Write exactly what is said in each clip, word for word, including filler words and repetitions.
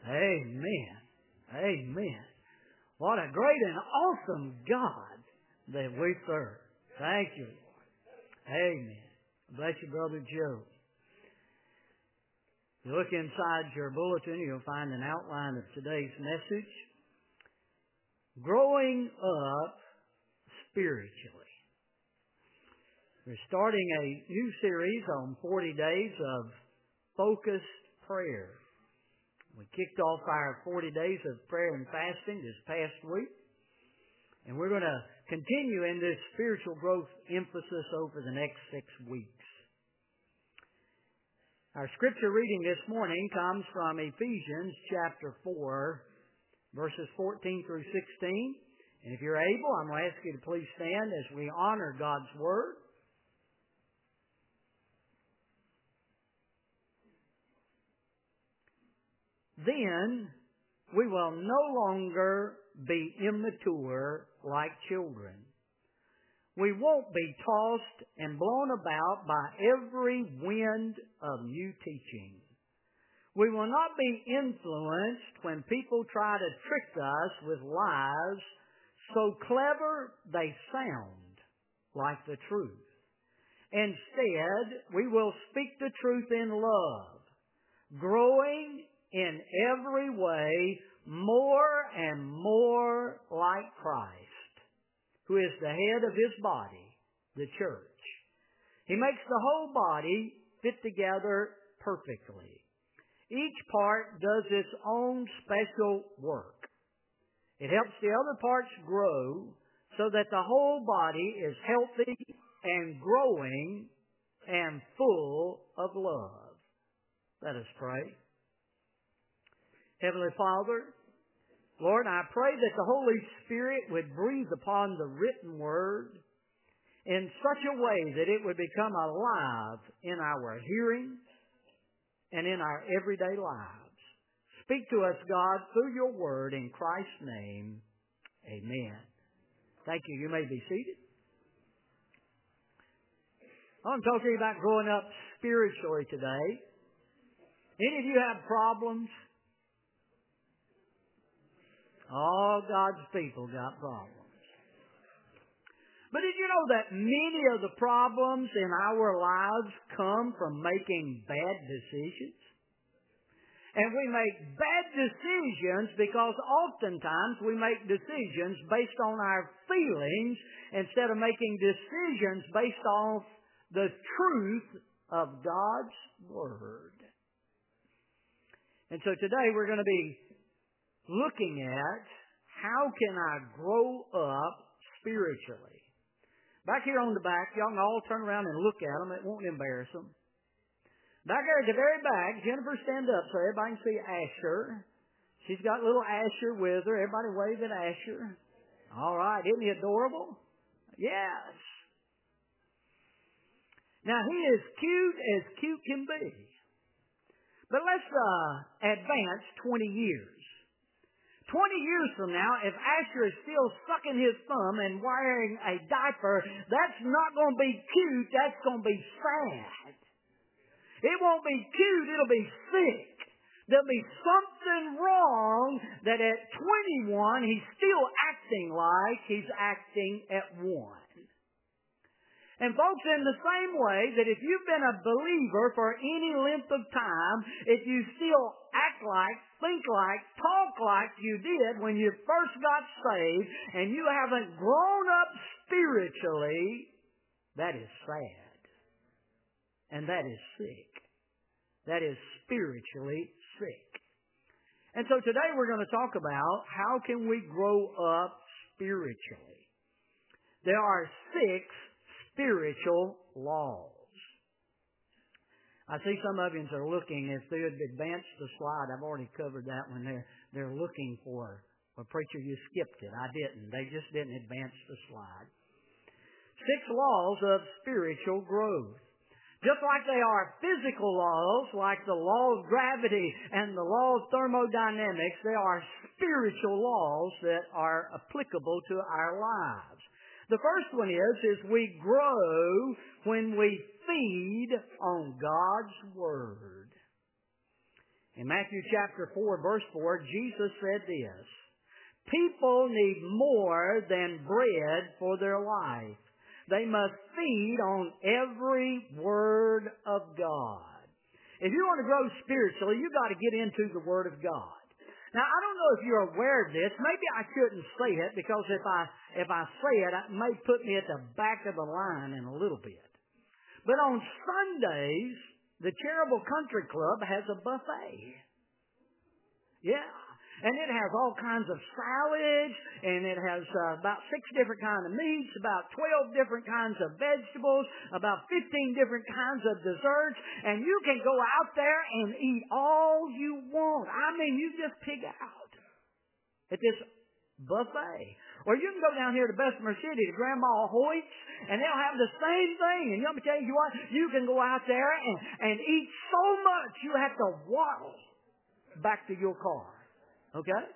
Amen. Amen. What a great and awesome God that we serve. Thank you, Lord. Amen. Bless you, Brother Joe. If you look inside your bulletin, you'll find an outline of today's message. Growing up spiritually. We're starting a new series on forty days of focused prayer. We kicked off our forty days of prayer and fasting this past week. And we're going to continue in this spiritual growth emphasis over the next six weeks. Our scripture reading this morning comes from Ephesians chapter four, verses fourteen through sixteen. And if you're able, I'm going to ask you to please stand as we honor God's Word. Then we will no longer be immature like children. We won't be tossed and blown about by every wind of new teaching. We will not be influenced when people try to trick us with lies so clever they sound like the truth. Instead, we will speak the truth in love, growing in every way more and more like Christ, who is the head of His body, the church. He makes the whole body fit together perfectly. Each part does its own special work. It helps the other parts grow so that the whole body is healthy and growing and full of love. Let us pray. Heavenly Father, Lord, I pray that the Holy Spirit would breathe upon the written Word in such a way that it would become alive in our hearing and in our everyday lives. Speak to us, God, through your Word in Christ's name. Amen. Thank you. You may be seated. I want to talk to you about growing up spiritually today. Any of you have problems? All God's people got problems. But did you know that many of the problems in our lives come from making bad decisions? And we make bad decisions because oftentimes we make decisions based on our feelings instead of making decisions based on the truth of God's Word. And so today we're going to be looking at how can I grow up spiritually. Back here on the back, y'all can all turn around and look at them. It won't embarrass them. Back there at the very back, Jennifer, stand up so everybody can see Asher. She's got little Asher with her. Everybody wave at Asher. All right. Isn't he adorable? Yes. Now, he is cute as cute can be. But let's uh, advance twenty years. Twenty years from now, if Asher is still sucking his thumb and wearing a diaper, that's not going to be cute. That's going to be sad. It won't be cute. It'll be sick. There'll be something wrong that at twenty-one, he's still acting like he's acting at one. And folks, in the same way that if you've been a believer for any length of time, if you still act like, think like, talk like you did when you first got saved, and you haven't grown up spiritually, that is sad. And that is sick. That is spiritually sick. And so today we're going to talk about how can we grow up spiritually. There are six spiritual laws. I see some of you are looking, if they would advance the slide, I've already covered that one there. They're looking for, well, preacher, you skipped it. I didn't. They just didn't advance the slide. Six laws of spiritual growth. Just like they are physical laws, like the law of gravity and the law of thermodynamics, they are spiritual laws that are applicable to our lives. The first one is, is we grow when we feed on God's Word. In Matthew chapter four, verse four, Jesus said this, people need more than bread for their life. They must feed on every Word of God. If you want to grow spiritually, you've got to get into the Word of God. Now, I don't know if you're aware of this. Maybe I shouldn't say it because if I if I say it, it may put me at the back of the line in a little bit. But on Sundays, the Cherryville Country Club has a buffet. Yeah. And it has all kinds of salads, and it has uh, about six different kinds of meats, about twelve different kinds of vegetables, about fifteen different kinds of desserts, and you can go out there and eat all you want. I mean, you just pig out at this buffet. Or you can go down here to Bessemer City to Grandma Hoyt's, and they'll have the same thing. And let me tell you what, you can go out there and, and eat so much you have to waddle back to your car. Okay?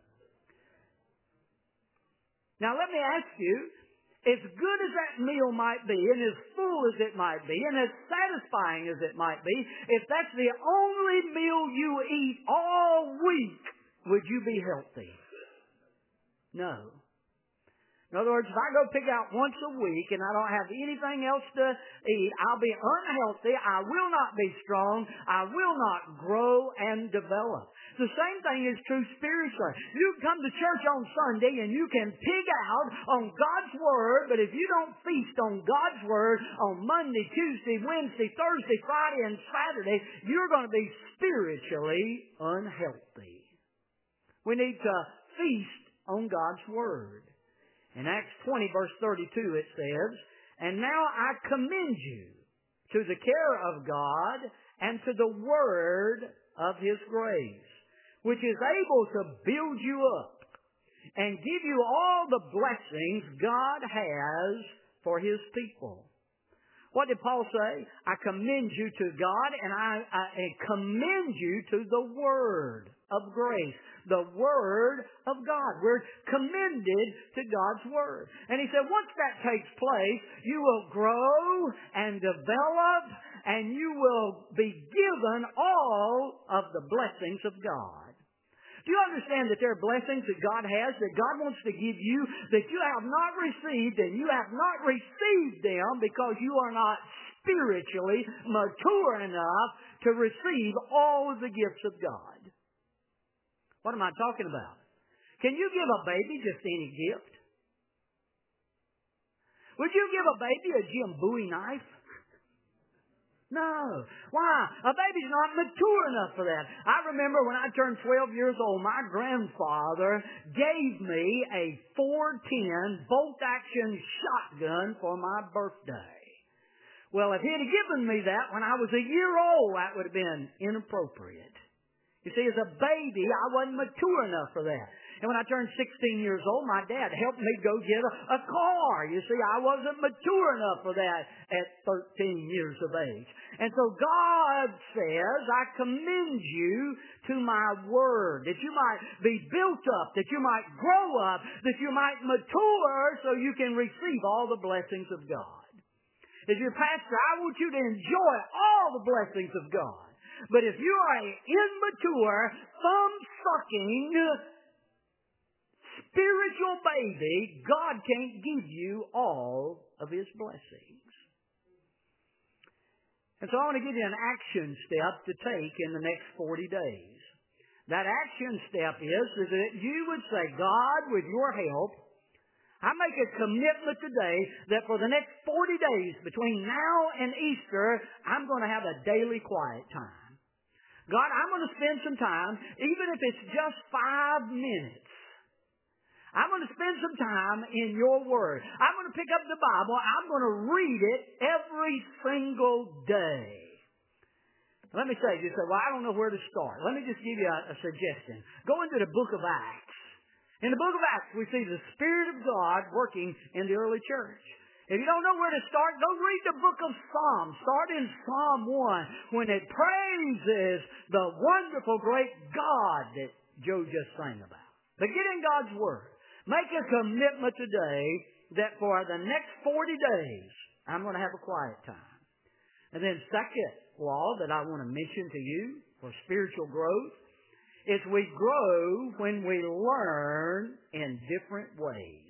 Now let me ask you, as good as that meal might be, and as full as it might be, and as satisfying as it might be, if that's the only meal you eat all week, would you be healthy? No. In other words, if I go pick out once a week and I don't have anything else to eat, I'll be unhealthy, I will not be strong, I will not grow and develop. The same thing is true spiritually. You can come to church on Sunday and you can pig out on God's Word, but if you don't feast on God's Word on Monday, Tuesday, Wednesday, Thursday, Friday, and Saturday, you're going to be spiritually unhealthy. We need to feast on God's Word. In Acts twenty, verse thirty-two, it says, and now I commend you to the care of God and to the word of His grace, which is able to build you up and give you all the blessings God has for His people. What did Paul say? I commend you to God and I, I commend you to the word of grace. The Word of God. We're commended to God's Word. And he said, once that takes place, you will grow and develop and you will be given all of the blessings of God. Do you understand that there are blessings that God has, that God wants to give you, that you have not received, and you have not received them because you are not spiritually mature enough to receive all of the gifts of God? What am I talking about? Can you give a baby just any gift? Would you give a baby a Jim Bowie knife? No. Why? A baby's not mature enough for that. I remember when I turned twelve years old, my grandfather gave me a four ten bolt-action shotgun for my birthday. Well, if he'd have given me that when I was a year old, that would have been inappropriate. You see, as a baby, I wasn't mature enough for that. And when I turned sixteen years old, my dad helped me go get a, a car. You see, I wasn't mature enough for that at thirteen years of age. And so God says, I commend you to my word, that you might be built up, that you might grow up, that you might mature so you can receive all the blessings of God. As your pastor, I want you to enjoy all the blessings of God. But if you are an immature, thumb-sucking, spiritual baby, God can't give you all of His blessings. And so I want to give you an action step to take in the next forty days. That action step is, is that you would say, God, with your help, I make a commitment today that for the next forty days between now and Easter, I'm going to have a daily quiet time. God, I'm going to spend some time, even if it's just five minutes. I'm going to spend some time in your Word. I'm going to pick up the Bible. I'm going to read it every single day. Let me say, you say, well, I don't know where to start. Let me just give you a, a suggestion. Go into the book of Acts. In the book of Acts, we see the Spirit of God working in the early church. If you don't know where to start, go read the book of Psalms. Start in Psalm one when it praises the wonderful, great God that Joe just sang about. But get in God's Word. Make a commitment today that for the next forty days, I'm going to have a quiet time. And then second law that I want to mention to you, for spiritual growth is we grow when we learn in different ways.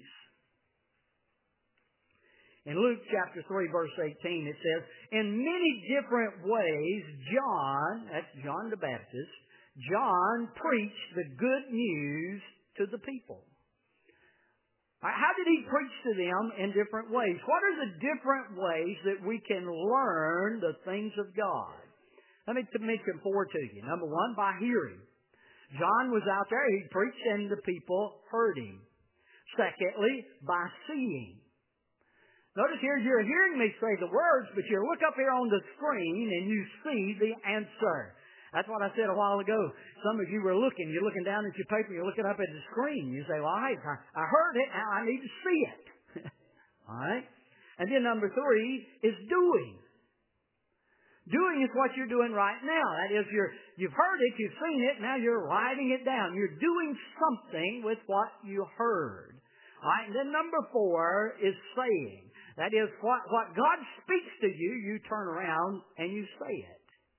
In Luke chapter three, verse eighteen, it says, in many different ways, John, that's John the Baptist, John preached the good news to the people. How did he preach to them in different ways? What are the different ways that we can learn the things of God? Let me mention four to you. Number one, by hearing. John was out there, he preached and the people heard him. Secondly, by seeing. Notice here, you're hearing me say the words, but you look up here on the screen and you see the answer. That's what I said a while ago. Some of you were looking, you're looking down at your paper, you're looking up at the screen. You say, well, I, I heard it, now I need to see it. All right? And then number three is doing. Doing is what you're doing right now. That is, you're, you've heard it, you've seen it, now you're writing it down. You're doing something with what you heard. All right? And then number four is saying. That is, what, what God speaks to you, you turn around and you say it.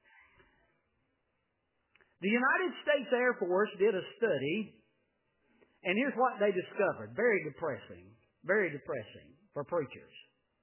The United States Air Force did a study, and here's what they discovered. Very depressing. Very depressing for preachers.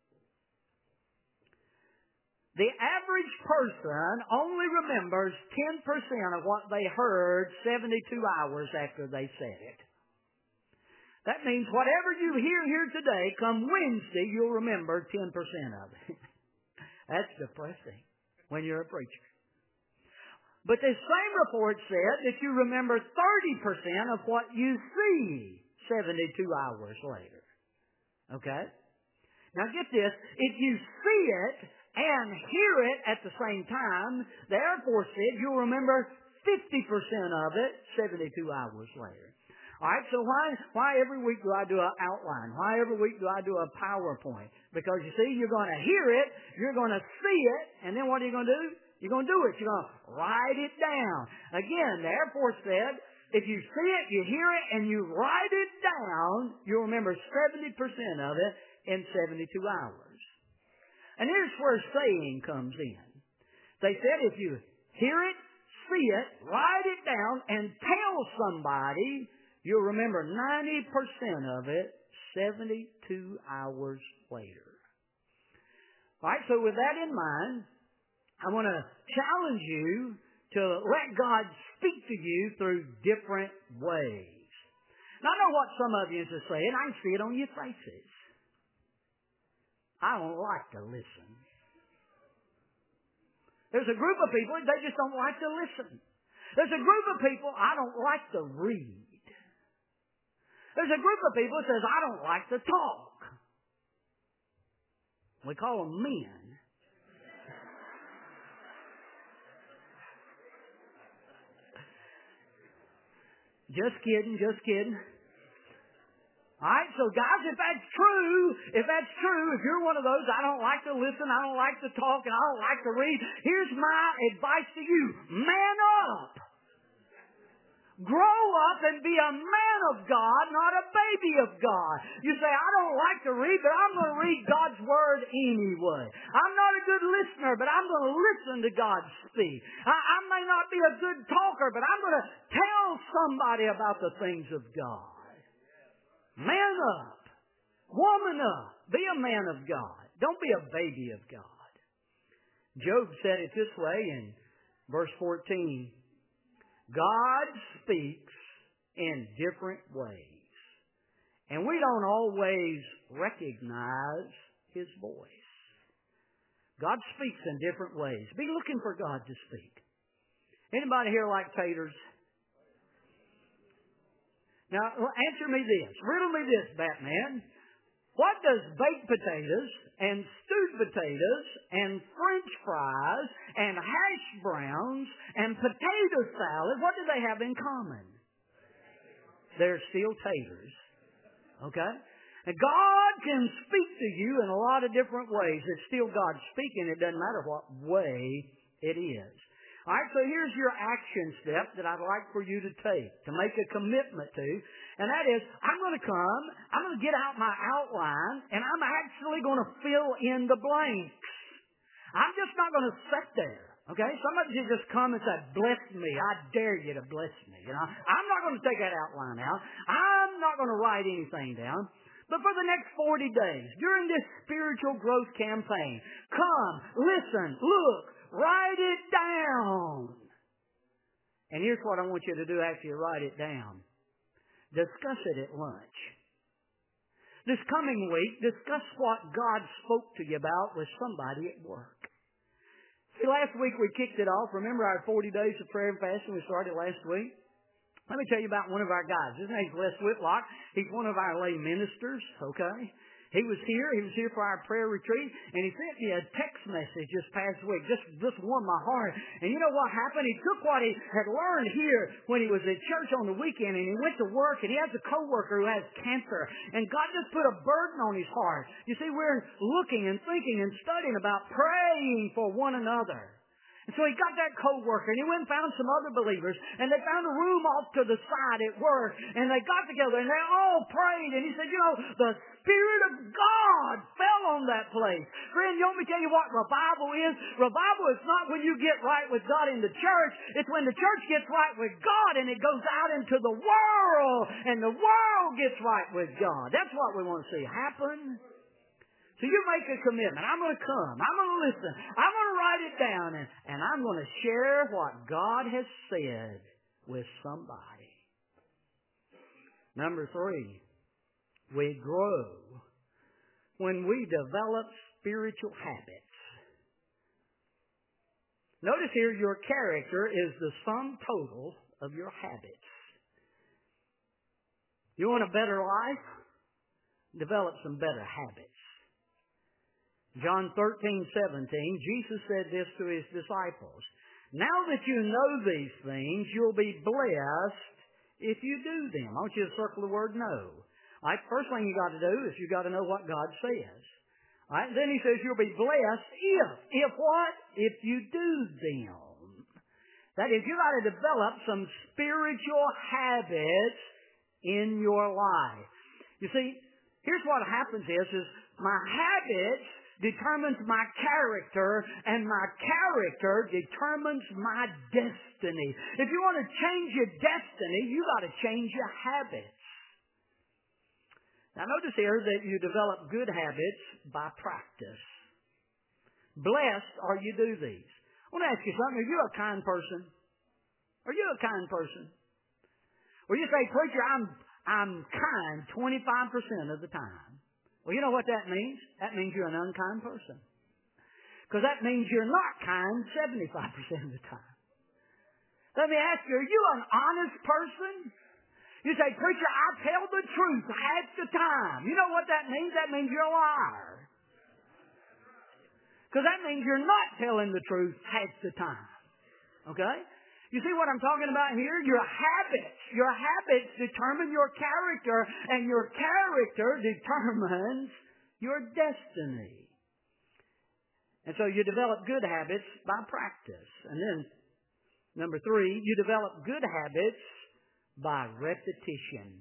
The average person only remembers ten percent of what they heard seventy-two hours after they said it. That means whatever you hear here today, come Wednesday, you'll remember ten percent of it. That's depressing when you're a preacher. But this same report said that you remember thirty percent of what you see seventy-two hours later. Okay? Now get this. If you see it and hear it at the same time, the Air Force said you'll remember fifty percent of it seventy-two hours later. All right, so why why every week do I do an outline? Why every week do I do a PowerPoint? Because you see, you're going to hear it, you're going to see it, and then what are you going to do? You're going to do it. You're going to write it down. Again, the Air Force said, if you see it, you hear it, and you write it down, you'll remember seventy percent of it in seventy-two hours. And here's where saying comes in. They said if you hear it, see it, write it down, and tell somebody, you'll remember ninety percent of it seventy-two hours later. All right, so with that in mind, I want to challenge you to let God speak to you through different ways. Now, I know what some of you are saying. I can see it on your faces. I don't like to listen. There's a group of people, they just don't like to listen. There's a group of people, I don't like to read. There's a group of people that says, I don't like to talk. We call them men. Just kidding, just kidding. All right, so guys, if that's true, if that's true, if you're one of those, I don't like to listen, I don't like to talk, and I don't like to read, here's my advice to you. Man up. Grow up and be a man of God, not a baby of God. You say, I don't like to read, but I'm going to read God's Word anyway. I'm not a good listener, but I'm going to listen to God speak. I, I may not be a good talker, but I'm going to tell somebody about the things of God. Man up. Woman up. Be a man of God. Don't be a baby of God. Job said it this way in verse fourteen. God speaks in different ways. And we don't always recognize His voice. God speaks in different ways. Be looking for God to speak. Anybody here like taters? Now, answer me this. Riddle me this, Batman. What does baked potatoes and stewed potatoes and French fries and hash browns and potato salad, what do they have in common? They're still taters. Okay? And God can speak to you in a lot of different ways. It's still God speaking. It doesn't matter what way it is. All right, so here's your action step that I'd like for you to take, to make a commitment to, and that is, I'm going to come, I'm going to get out my outline, and I'm actually going to fill in the blanks. I'm just not going to sit there, Okay? Somebody should just come and say, bless me. I dare you to bless me. You know, I'm not going to take that outline out. I'm not going to write anything down. But for the next forty days, during this spiritual growth campaign, come, listen, look, write it down. And here's what I want you to do after you write it down. Discuss it at lunch. This coming week, discuss what God spoke to you about with somebody at work. See, last week we kicked it off. Remember our forty days of prayer and fasting we started last week? Let me tell you about one of our guys. His name's Les Whitlock. He's one of our lay ministers, okay? He was here. He was here for our prayer retreat, and he sent me a text message this past week. Just, just warmed my heart. And you know what happened? He took what he had learned here when he was at church on the weekend, and he went to work, and he has a coworker who has cancer. And God just put a burden on his heart. You see, we're looking and thinking and studying about praying for one another. And so he got that coworker, and he went and found some other believers, and they found a room off to the side at work, and they got together, and they all prayed, and he said, you know, the Spirit of God fell on that place. Friend, you want me to tell you what revival is? Revival is not when you get right with God in the church. It's when the church gets right with God, and it goes out into the world, and the world gets right with God. That's what we want to see happen. So you make a commitment. I'm going to come. I'm going to listen. I'm going to write it down, and, and I'm going to share what God has said with somebody. Number three, we grow when we develop spiritual habits. Notice here, your character is the sum total of your habits. You want a better life? Develop some better habits. John thirteen seventeen, Jesus said this to his disciples. Now that you know these things, you'll be blessed if you do them. I want you to circle the word know. All right, first thing you got to do is you got to know what God says. All right, then he says you'll be blessed if. If what? If you do them. That is, you got to develop some spiritual habits in your life. You see, here's what happens is, is my habits determines my character, and my character determines my destiny. If you want to change your destiny, you got to change your habits. Now notice here that you develop good habits by practice. Blessed are you do these. I want to ask you something. Are you a kind person? Are you a kind person? Or you say, preacher, I'm I'm kind twenty-five percent of the time. Well, you know what that means? That means you're an unkind person. Because that means you're not kind seventy-five percent of the time. Let me ask you, are you an honest person? You say, preacher, I tell the truth half the time. You know what that means? That means you're a liar. Because that means you're not telling the truth half the time. Okay? You see what I'm talking about here? Your habits. Your habits determine your character, and your character determines your destiny. And so you develop good habits by practice. And then, number three, you develop good habits by repetition.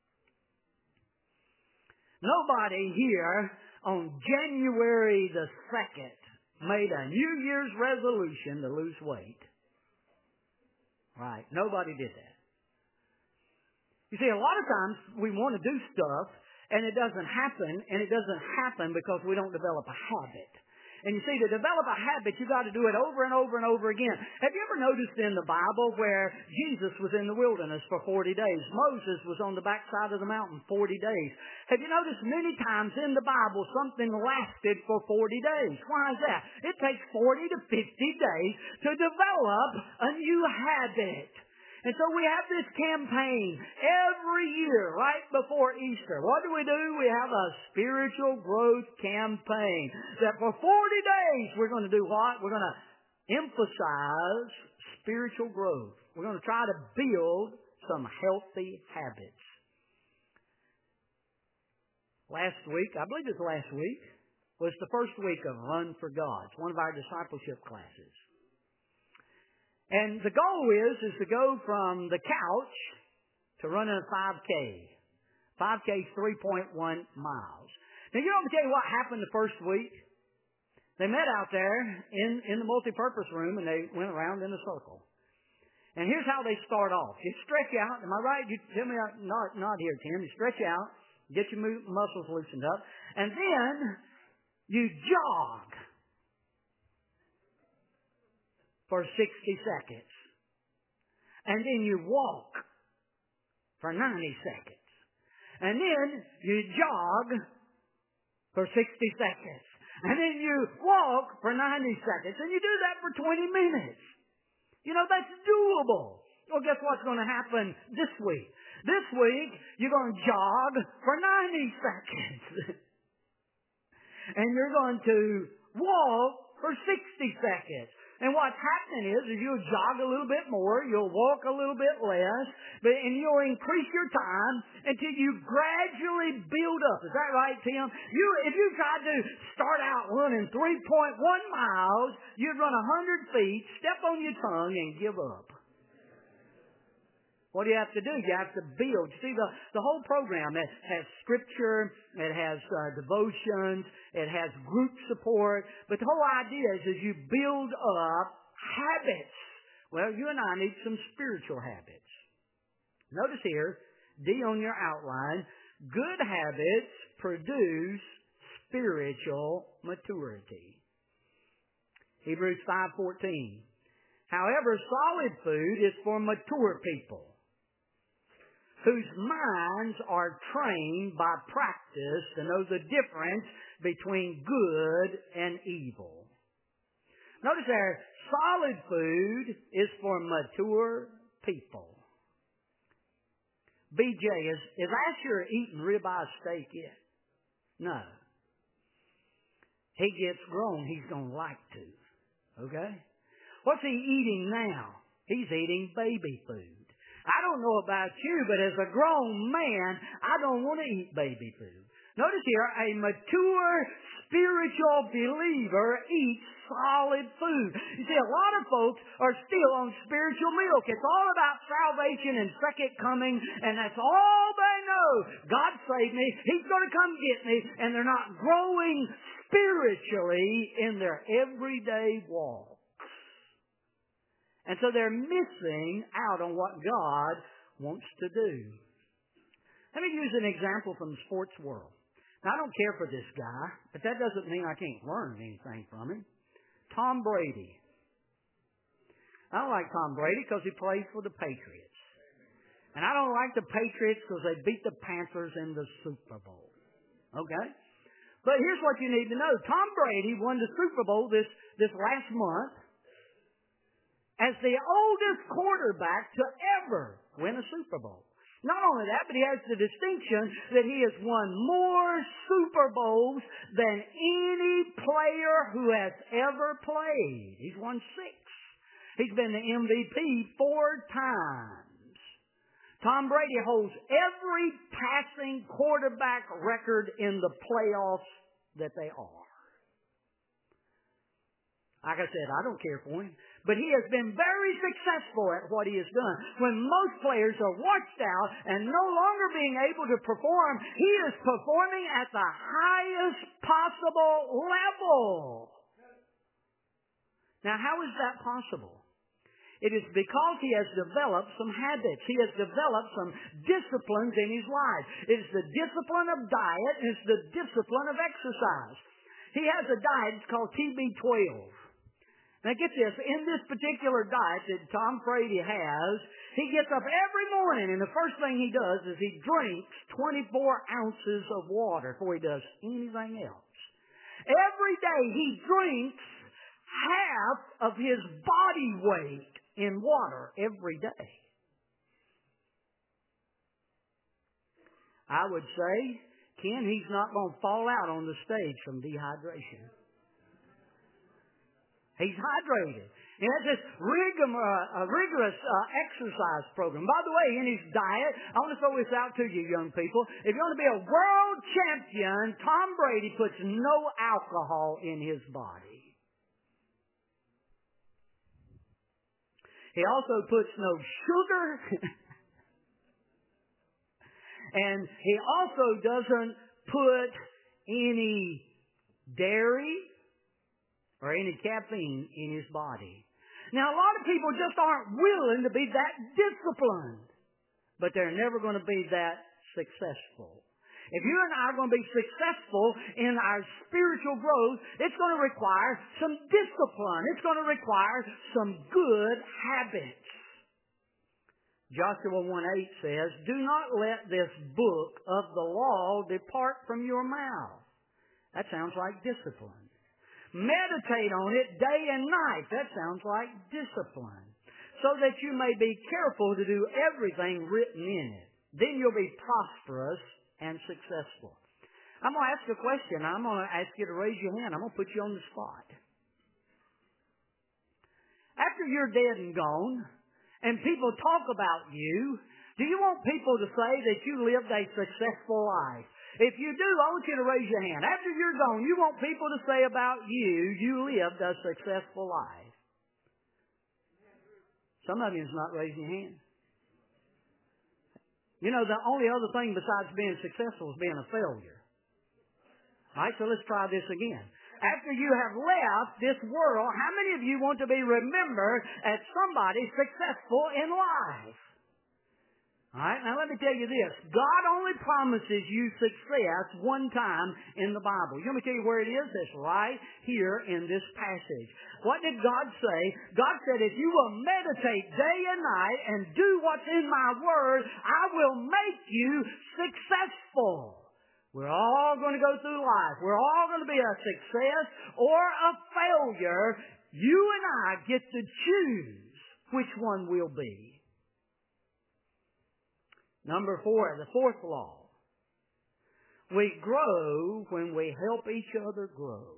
Nobody here on January the second made a New Year's resolution to lose weight. Right. Nobody did that. You see, a lot of times we want to do stuff and it doesn't happen, and it doesn't happen because we don't develop a habit. And you see, to develop a habit, you got to do it over and over and over again. Have you ever noticed in the Bible where Jesus was in the wilderness for forty days? Moses was on the backside of the mountain forty days. Have you noticed many times in the Bible something lasted for forty days? Why is that? It takes forty to fifty days to develop a new habit. And so we have this campaign every year right before Easter. What do we do? We have a spiritual growth campaign that for forty days we're going to do what? We're going to emphasize spiritual growth. We're going to try to build some healthy habits. Last week, I believe it was last week, was the first week of Run for God. It's one of our discipleship classes. And the goal is, is to go from the couch to running a five K. five K is three point one miles. Now, you know, let me tell you what happened the first week. They met out there in, in the multi-purpose room, and they went around in a circle. And here's how they start off. You stretch out. Am I right? You tell me, not, not here, Tim. You stretch out, get your muscles loosened up, and then you jog for sixty seconds. And then you walk for ninety seconds. And then you jog for sixty seconds. And then you walk for ninety seconds. And you do that for twenty minutes. You know, that's doable. Well, guess what's going to happen this week? This week, you're going to jog for ninety seconds. And you're going to walk for sixty seconds. And what's happening is, is you'll jog a little bit more, you'll walk a little bit less, but, and you'll increase your time until you gradually build up. Is that right, Tim? You, if you tried to start out running three point one miles, you'd run one hundred feet, step on your tongue, and give up. What do you have to do? You have to build. See, the, the whole program, it has scripture, it has uh, devotions, it has group support, but the whole idea is, is you build up habits. Well, you and I need some spiritual habits. Notice here, D on your outline, good habits produce spiritual maturity. Hebrews five fourteen. However, solid food is for mature people, whose minds are trained by practice to know the difference between good and evil. Notice there, solid food is for mature people. B J, is, is Asher eating ribeye steak yet? No. He gets grown, he's going to like to. Okay? What's he eating now? He's eating baby food. I don't know about you, but as a grown man, I don't want to eat baby food. Notice here, a mature spiritual believer eats solid food. You see, a lot of folks are still on spiritual milk. It's all about salvation and second coming, and that's all they know. God saved me. He's going to come get me, and they're not growing spiritually in their everyday walk. And so they're missing out on what God wants to do. Let me use an example from the sports world. Now, I don't care for this guy, but that doesn't mean I can't learn anything from him. Tom Brady. I don't like Tom Brady because he plays for the Patriots. And I don't like the Patriots because they beat the Panthers in the Super Bowl. Okay? But here's what you need to know. Tom Brady won the Super Bowl this, this last month as the oldest quarterback to ever win a Super Bowl. Not only that, but he has the distinction that he has won more Super Bowls than any player who has ever played. He's won six. He's been the M V P four times. Tom Brady holds every passing quarterback record in the playoffs that they are. Like I said, I don't care for him. But he has been very successful at what he has done. When most players are washed out and no longer being able to perform, he is performing at the highest possible level. Now, how is that possible? It is because he has developed some habits. He has developed some disciplines in his life. It is the discipline of diet and it's the discipline of exercise. He has a diet, it's called T B twelve. Now get this, in this particular diet that Tom Brady has, he gets up every morning and the first thing he does is he drinks twenty-four ounces of water before he does anything else. Every day he drinks half of his body weight in water every day. I would say, Ken, he's not going to fall out on the stage from dehydration. He's hydrated. He has this rigor, uh, rigorous uh, exercise program. By the way, in his diet, I want to throw this out to you young people. If you want to be a world champion, Tom Brady puts no alcohol in his body. He also puts no sugar. And he also doesn't put any dairy or any caffeine in his body. Now, a lot of people just aren't willing to be that disciplined, but they're never going to be that successful. If you and I are going to be successful in our spiritual growth, it's going to require some discipline. It's going to require some good habits. Joshua one eight says, "Do not let this book of the law depart from your mouth." That sounds like discipline. Meditate on it day and night. That sounds like discipline. So that you may be careful to do everything written in it. Then you'll be prosperous and successful. I'm going to ask a question. I'm going to ask you to raise your hand. I'm going to put you on the spot. After you're dead and gone, and people talk about you, do you want people to say that you lived a successful life? If you do, I want you to raise your hand. After you're gone, you want people to say about you, you lived a successful life. Some of you is not raising your hand. You know, the only other thing besides being successful is being a failure. All right, so let's try this again. After you have left this world, how many of you want to be remembered as somebody successful in life? All right, now let me tell you this. God only promises you success one time in the Bible. You want me to tell you where it is? It's right here in this passage. What did God say? God said, if you will meditate day and night and do what's in my word, I will make you successful. We're all going to go through life. We're all going to be a success or a failure. You and I get to choose which one we'll be. Number four, the fourth law. We grow when we help each other grow.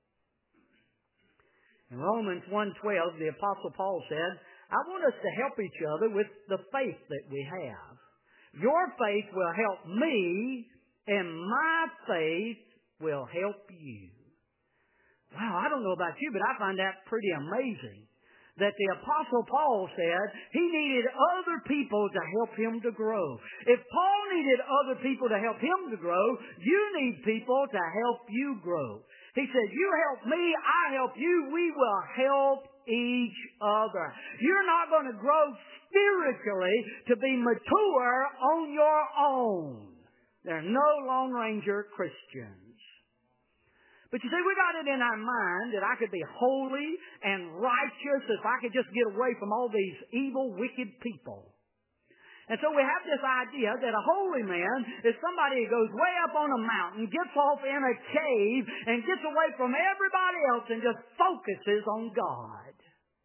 In Romans one twelve, the Apostle Paul said, I want us to help each other with the faith that we have. Your faith will help me, and my faith will help you. Wow, I don't know about you, but I find that pretty amazing. That the Apostle Paul said he needed other people to help him to grow. If Paul needed other people to help him to grow, you need people to help you grow. He said, you help me, I help you, we will help each other. You're not going to grow spiritually to be mature on your own. There are no Lone Ranger Christians. But you see, we got it in our mind that I could be holy and righteous if I could just get away from all these evil, wicked people. And so we have this idea that a holy man is somebody who goes way up on a mountain, gets off in a cave, and gets away from everybody else and just focuses on God.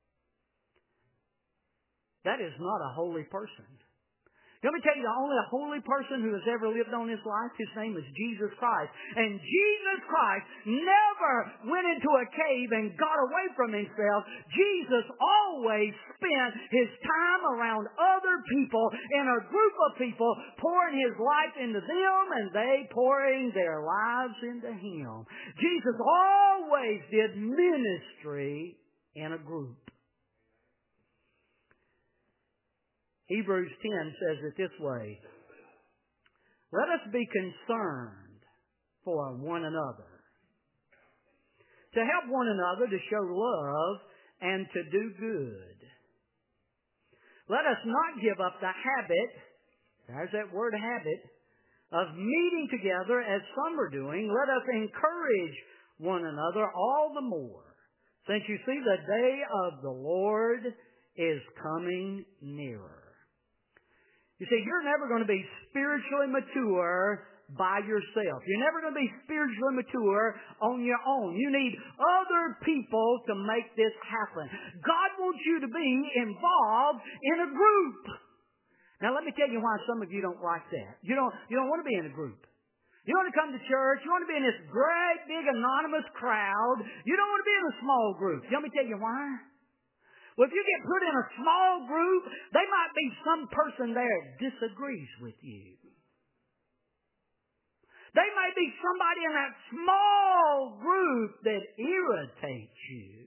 That is not a holy person. Let me tell you, the only holy person who has ever lived on this life, his name is Jesus Christ. And Jesus Christ never went into a cave and got away from himself. Jesus always spent his time around other people in a group of people, pouring his life into them and they pouring their lives into him. Jesus always did ministry in a group. Hebrews ten says it this way, let us be concerned for one another, to help one another to show love and to do good. Let us not give up the habit, there's that word habit, of meeting together as some are doing. Let us encourage one another all the more, since you see the day of the Lord is coming nearer. You see, you're never going to be spiritually mature by yourself. You're never going to be spiritually mature on your own. You need other people to make this happen. God wants you to be involved in a group. Now, let me tell you why some of you don't like that. You don't, you don't want to be in a group. You want to come to church. You want to be in this great, big, anonymous crowd. You don't want to be in a small group. Let me tell you why. Well, if you get put in a small group, there might be some person there that disagrees with you. There may be somebody in that small group that irritates you.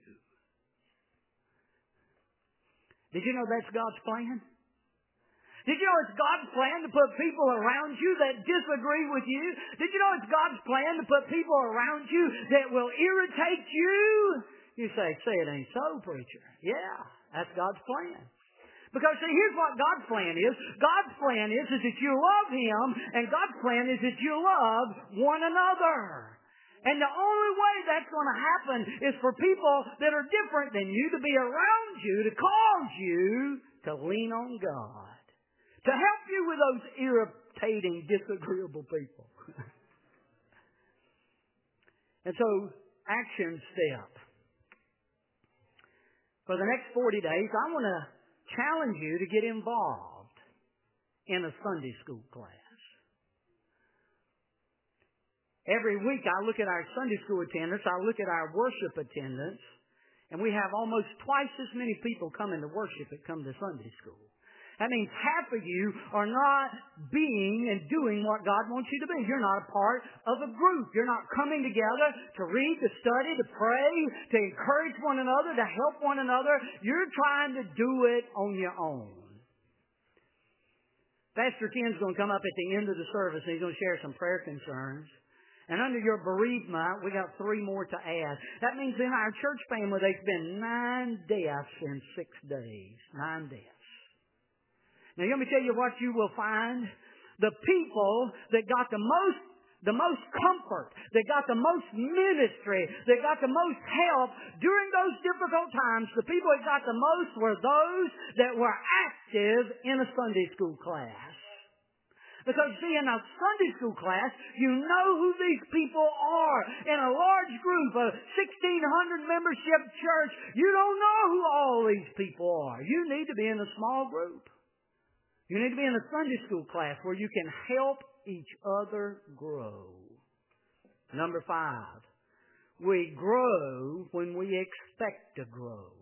Did you know that's God's plan? Did you know it's God's plan to put people around you that disagree with you? Did you know it's God's plan to put people around you that will irritate you? You say, say it ain't so, preacher. Yeah, that's God's plan. Because see, here's what God's plan is. God's plan is, is that you love Him, and God's plan is that you love one another. And the only way that's going to happen is for people that are different than you to be around you, to cause you to lean on God, to help you with those irritating, disagreeable people. And so, action step. For the next forty days, I want to challenge you to get involved in a Sunday school class. Every week I look at our Sunday school attendance, I look at our worship attendance, and we have almost twice as many people coming to worship that come to Sunday school. That means half of you are not being and doing what God wants you to be. You're not a part of a group. You're not coming together to read, to study, to pray, to encourage one another, to help one another. You're trying to do it on your own. Pastor Ken's going to come up at the end of the service and he's going to share some prayer concerns. And under your bereavement, we got three more to add. That means in our church family, there's been nine deaths in six days. Nine deaths. Now, let me tell you what you will find. The people that got the most, the most comfort, that got the most ministry, that got the most help during those difficult times, the people that got the most were those that were active in a Sunday school class. Because, see, in a Sunday school class, you know who these people are. In a large group, a sixteen hundred membership church, you don't know who all these people are. You need to be in a small group. You need to be in a Sunday school class where you can help each other grow. Number five, we grow when we expect to grow.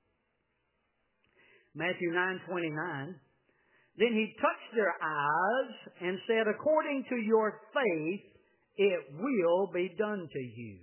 Matthew nine twenty-nine. Then he touched their eyes and said, according to your faith, it will be done to you.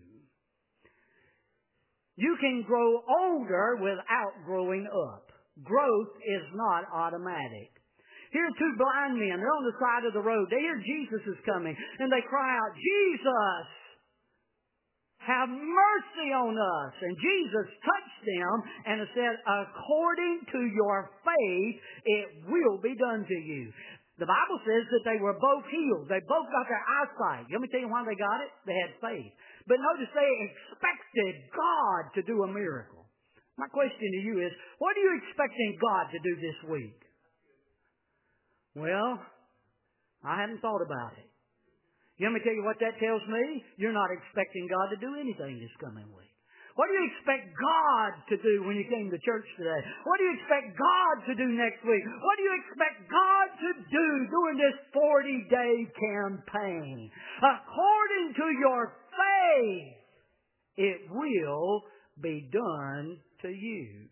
You can grow older without growing up. Growth is not automatic. Here are two blind men. They're on the side of the road. They hear Jesus is coming, and they cry out, Jesus, have mercy on us. And Jesus touched them and said, according to your faith, it will be done to you. The Bible says that they were both healed. They both got their eyesight. Let me tell you why they got it. They had faith. But notice they expected God to do a miracle. My question to you is, what are you expecting God to do this week? Well, I haven't thought about it. You want me to tell you what that tells me? You're not expecting God to do anything this coming week. What do you expect God to do when you came to church today? What do you expect God to do next week? What do you expect God to do during this forty-day campaign? According to your faith, it will be done to you.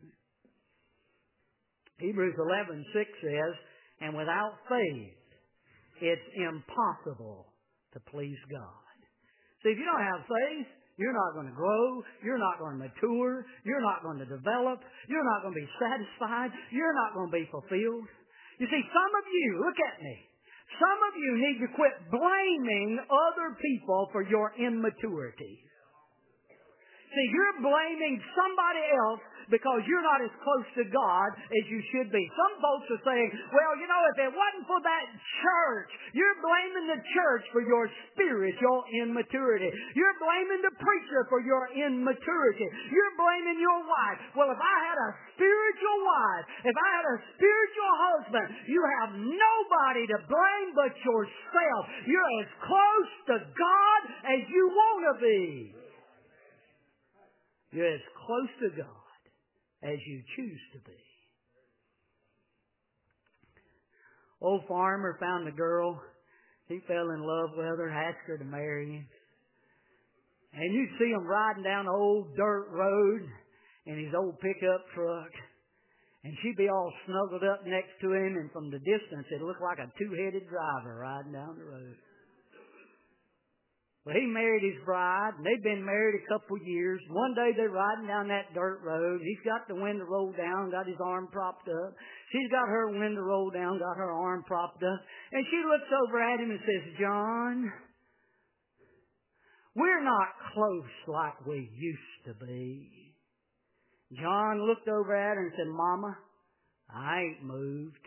Hebrews eleven six says, and without faith, it's impossible to please God. See, if you don't have faith, you're not going to grow, you're not going to mature, you're not going to develop, you're not going to be satisfied, you're not going to be fulfilled. You see, some of you, look at me, some of you need to quit blaming other people for your immaturity. See, you're blaming somebody else because you're not as close to God as you should be. Some folks are saying, well, you know, if it wasn't for that church, you're blaming the church for your spiritual immaturity. You're blaming the preacher for your immaturity. You're blaming your wife. Well, if I had a spiritual wife, if I had a spiritual husband, you have nobody to blame but yourself. You're as close to God as you want to be. You're as close to God as you choose to be. Old farmer found a girl. He fell in love with her, asked her to marry him. And you'd see him riding down the old dirt road in his old pickup truck. And she'd be all snuggled up next to him, and from the distance it looked like a two-headed driver riding down the road. Well, he married his bride, and they'd been married a couple of years. One day they're riding down that dirt road. He's got the window rolled down, got his arm propped up. She's got her window rolled down, got her arm propped up. And she looks over at him and says, John, we're not close like we used to be. John looked over at her and said, Mama, I ain't moved.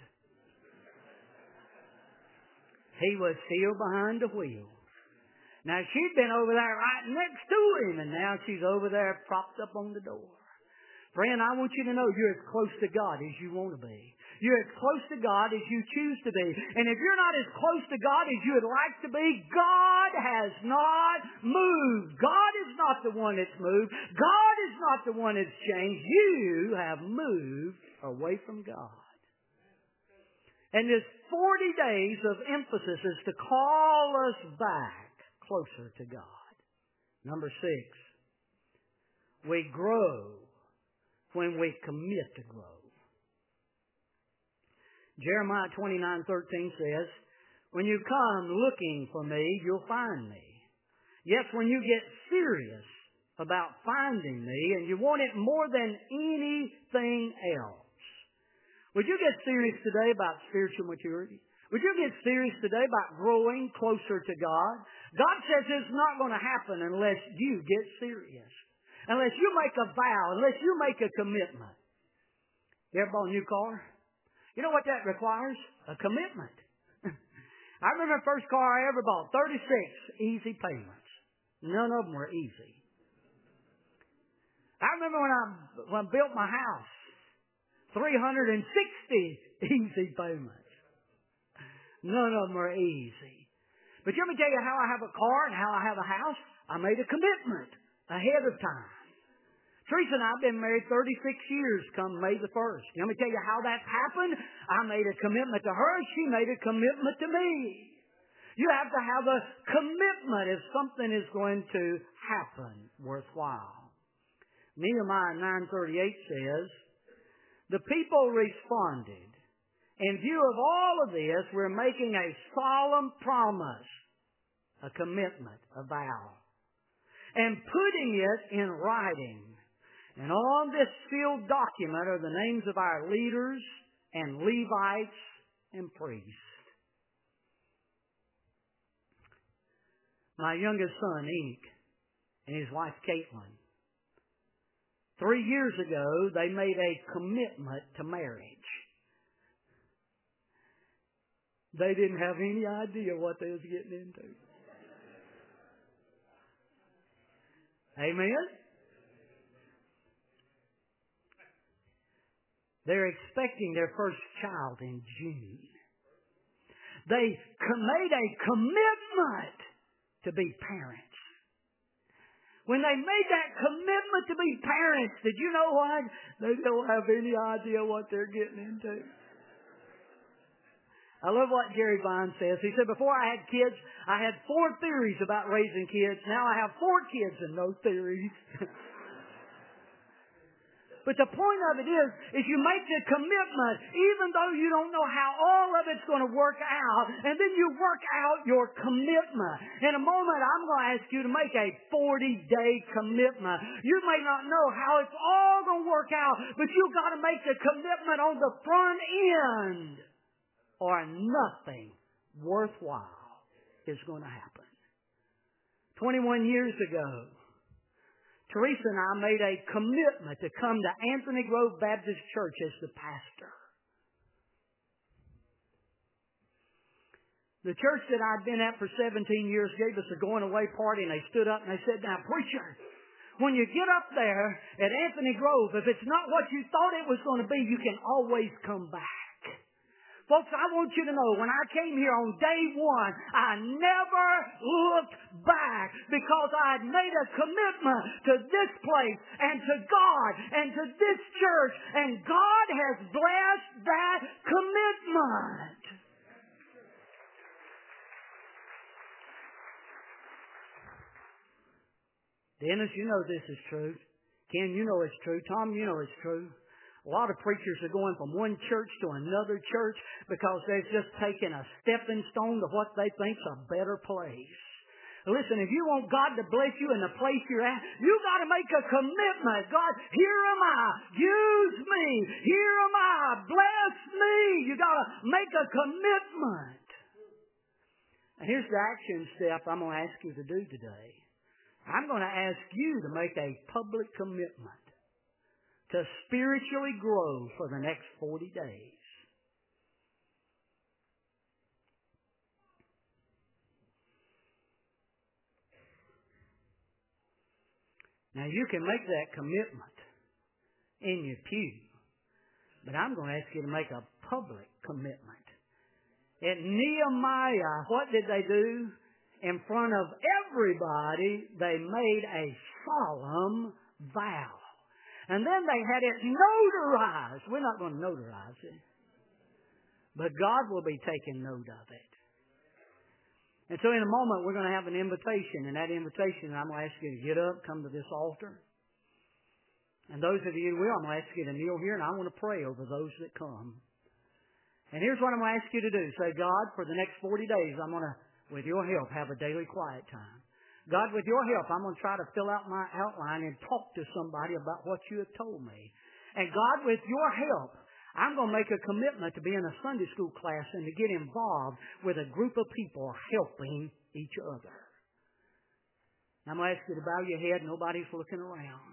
He was still behind the wheel. Now, she'd been over there right next to him, and now she's over there propped up on the door. Friend, I want you to know you're as close to God as you want to be. You're as close to God as you choose to be. And if you're not as close to God as you would like to be, God has not moved. God is not the one that's moved. God is not the one that's changed. You have moved away from God. And this forty days of emphasis is to call us back closer to God. Number six, we grow when we commit to grow. Jeremiah twenty-nine thirteen says, when you come looking for me, you'll find me. Yes, when you get serious about finding me and you want it more than anything else. Would you get serious today about spiritual maturity? Would you get serious today about growing closer to God? God says it's not going to happen unless you get serious. Unless you make a vow, unless you make a commitment. You ever bought a new car? You know what that requires? A commitment. I remember the first car I ever bought, thirty-six easy payments. None of them were easy. I remember when I, when I built my house, three hundred sixty easy payments. None of them are easy. But let me tell you how I have a car and how I have a house. I made a commitment ahead of time. Teresa and I have been married thirty-six years come May the first. Let me tell you how that's happened. I made a commitment to her. She made a commitment to me. You have to have a commitment if something is going to happen worthwhile. Nehemiah nine thirty-eight says, the people responded. In view of all of this, we're making a solemn promise, a commitment, a vow, and putting it in writing. And on this sealed document are the names of our leaders and Levites and priests. My youngest son, Enoch, and his wife, Caitlin, three years ago, they made a commitment to marriage. They didn't have any idea what they was getting into. Amen? They're expecting their first child in June. They made a commitment to be parents. When they made that commitment to be parents, did you know what? They don't have any idea what they're getting into. I love what Jerry Vine says. He said, before I had kids, I had four theories about raising kids. Now I have four kids and no theories. But the point of it is, is you make the commitment, even though you don't know how all of it's going to work out, and then you work out your commitment. In a moment, I'm going to ask you to make a forty-day commitment. You may not know how it's all going to work out, but you've got to make the commitment on the front end, or nothing worthwhile is going to happen. twenty-one years ago, Teresa and I made a commitment to come to Anthony Grove Baptist Church as the pastor. The church that I'd been at for seventeen years gave us a going-away party, and they stood up and they said, now, preacher, when you get up there at Anthony Grove, if it's not what you thought it was going to be, you can always come back. Folks, I want you to know, when I came here on day one, I never looked back because I had made a commitment to this place and to God and to this church, and God has blessed that commitment. Dennis, you know this is true. Ken, you know it's true. Tom, you know it's true. A lot of preachers are going from one church to another church because they've just taken a stepping stone to what they think's a better place. Listen, if you want God to bless you in the place you're at, you got to make a commitment. God, here am I. Use me. Here am I. Bless me. You got to make a commitment. And here's the action step I'm going to ask you to do today. I'm going to ask you to make a public commitment to spiritually grow for the next forty days. Now you can make that commitment in your pew, but I'm going to ask you to make a public commitment. At Nehemiah, what did they do? In front of everybody, they made a solemn vow. And then they had it notarized. We're not going to notarize it, but God will be taking note of it. And so in a moment, we're going to have an invitation. And that invitation, I'm going to ask you to get up, come to this altar. And those of you who will, I'm going to ask you to kneel here, and I want to pray over those that come. And here's what I'm going to ask you to do. Say, God, for the next forty days, I'm going to, with your help, have a daily quiet time. God, with your help, I'm going to try to fill out my outline and talk to somebody about what you have told me. And God, with your help, I'm going to make a commitment to be in a Sunday school class and to get involved with a group of people helping each other. I'm going to ask you to bow your head. Nobody's looking around.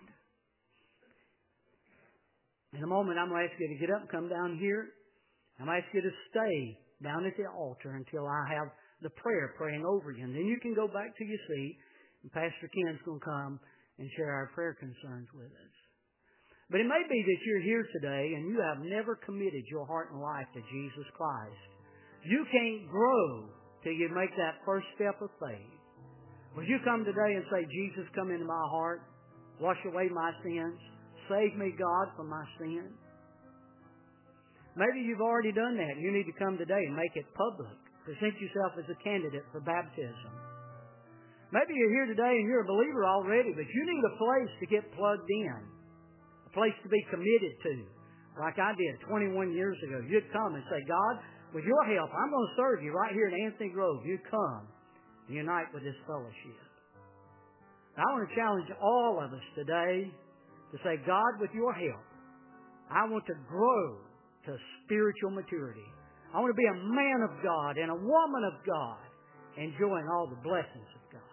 In a moment, I'm going to ask you to get up and come down here. I'm going to ask you to stay down at the altar until I have the prayer praying over you. And then you can go back to your seat, and Pastor Ken's going to come and share our prayer concerns with us. But it may be that you're here today and you have never committed your heart and life to Jesus Christ. You can't grow till you make that first step of faith. Will you come today and say, Jesus, come into my heart, wash away my sins, save me, God, from my sins? Maybe you've already done that. You need to come today and make it public. Present yourself as a candidate for baptism. Maybe you're here today and you're a believer already, but you need a place to get plugged in, a place to be committed to, like I did twenty-one years ago. You'd come and say, God, with your help, I'm going to serve you right here in Anthony Grove. You come and unite with this fellowship. I want to challenge all of us today to say, God, with your help, I want to grow to spiritual maturity. I want to be a man of God and a woman of God, enjoying all the blessings of God.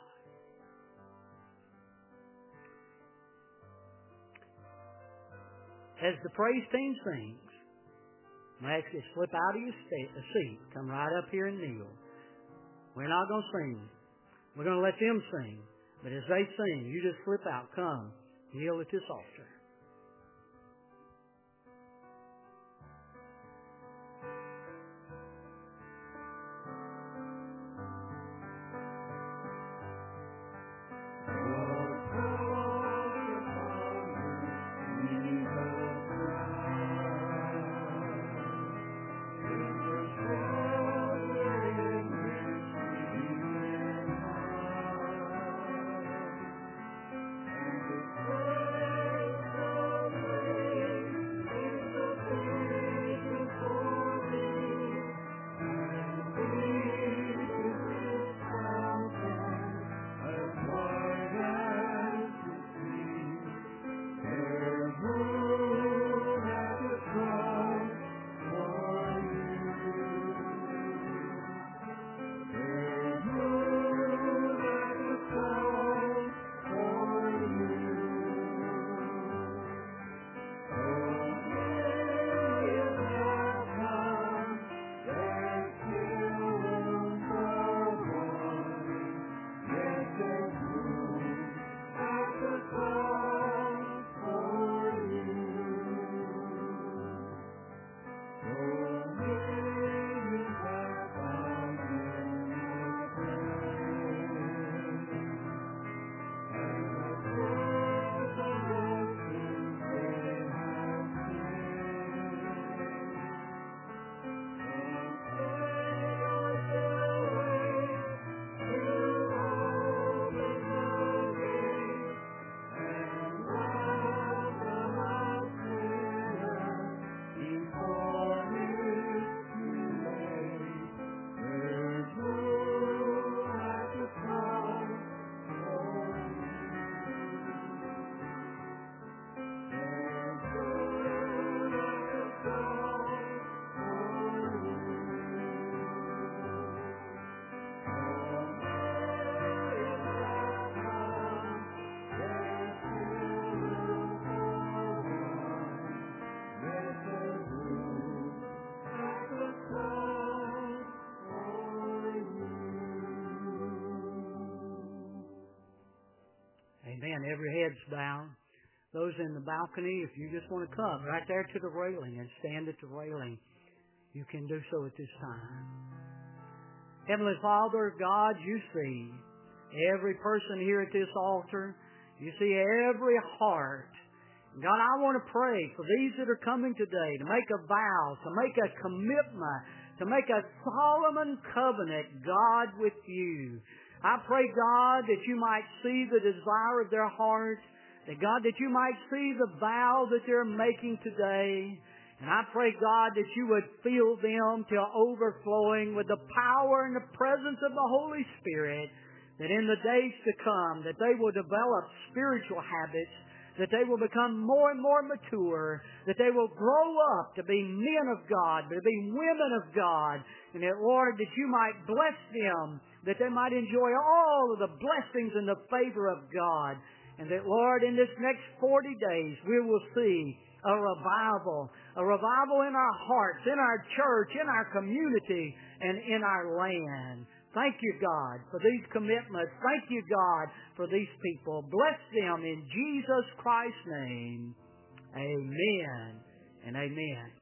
As the praise team sings, I'm going to ask you to slip out of your seat, come right up here and kneel. We're not going to sing. We're going to let them sing. But as they sing, you just slip out, come, kneel at this altar. Amen. Every head's bowed. Those in the balcony, if you just want to come right there to the railing and stand at the railing, you can do so at this time. Heavenly Father, God, you see every person here at this altar. You see every heart. God, I want to pray for these that are coming today to make a vow, to make a commitment, to make a solemn covenant, God, with you. I pray, God, that you might see the desire of their heart, that, God, that you might see the vow that they're making today. And I pray, God, that you would fill them to overflowing with the power and the presence of the Holy Spirit, that in the days to come, that they will develop spiritual habits, that they will become more and more mature, that they will grow up to be men of God, to be women of God, and that, Lord, that you might bless them, that they might enjoy all of the blessings and the favor of God, and that, Lord, in this next forty days, we will see a revival, a revival in our hearts, in our church, in our community, and in our land. Thank you, God, for these commitments. Thank you, God, for these people. Bless them in Jesus Christ's name. Amen and amen.